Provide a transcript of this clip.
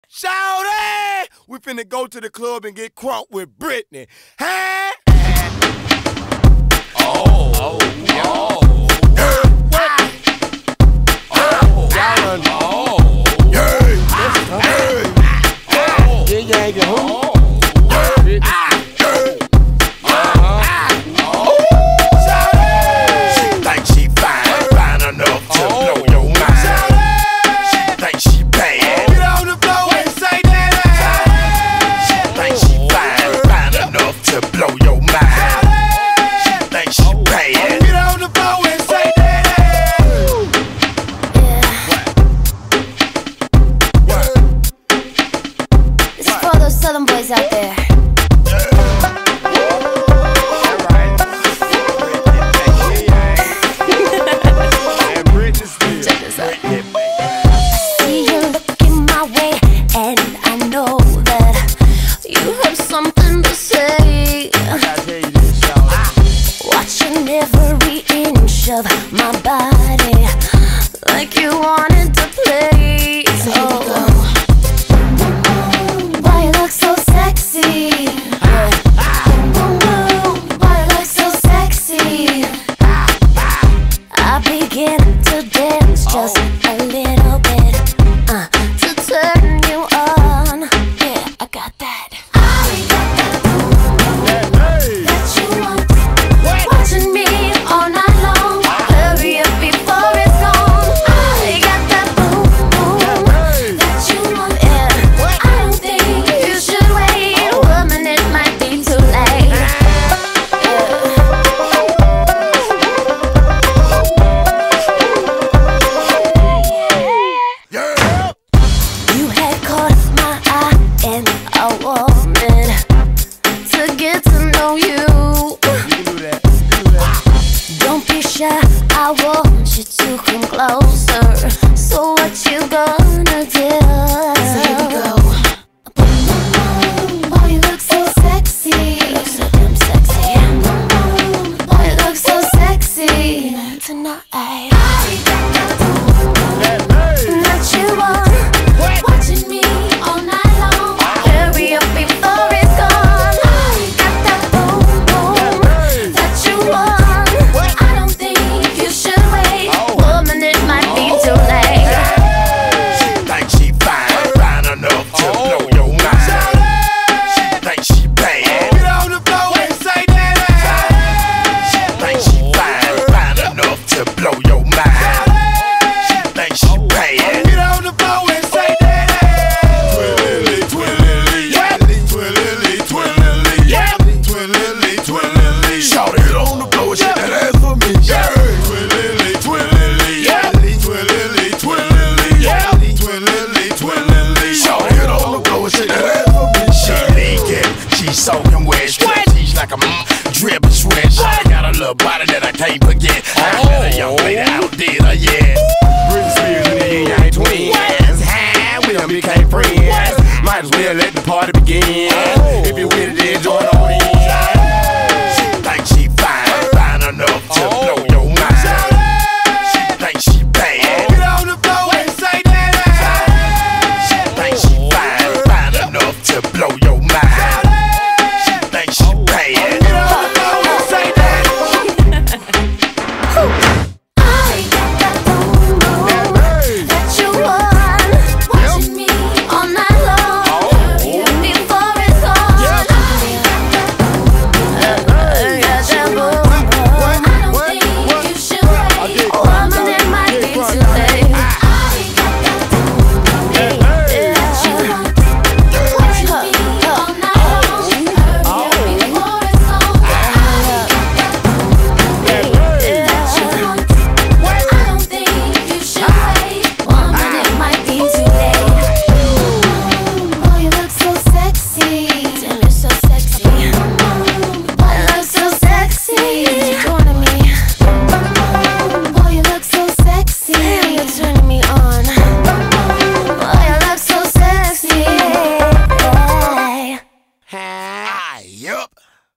Shawty, we finna go to the club and get crunk with Britney. Huh? Oh. Southern boys out there. Check this out. See you looking my way, and I know that you have something to say. Watching every inch of my body, like you wanted to play. Why you look so sexy? Why you look so sexy? I begin to dance just a little bit to turn you on. Yeah, I got that. I got that boom that you want. Watching me all night long. Hurry up before it's gone. I got that boom that you want. Yeah, I don't think you should wait. Woman, it might be too late. You had caught my eye, and I wanted to get to know you. Don't be shy, I want you to come closer. So what you gonna do? So here we go. Why you look so sexy? You look so damn sexy. Why you look so sexy tonight? That you want. Watching me all night long. Hurry up before it's gone. I got that boom that you want. I don't think you should wait. Woman, it might be too late. She thinks she fine enough to blow your mind. She thinks she bad. Get on the floor and say that. She thinks she fine enough to blow your mind. She thinks she bad. Get on the floor and say that. Twilly. Shout it on the floor, shake that ass for me. Shout it on the floor, shake that ass for me. She naked, she soaking wet, she's like a drip and sweat. She got a little body that I can't forget. I met a young lady outdid her, yeah. Britney Spears and the Young Twins. We done became friends. Might as well let the party begin. If you with it, then join on in. She thinks she fine enough to blow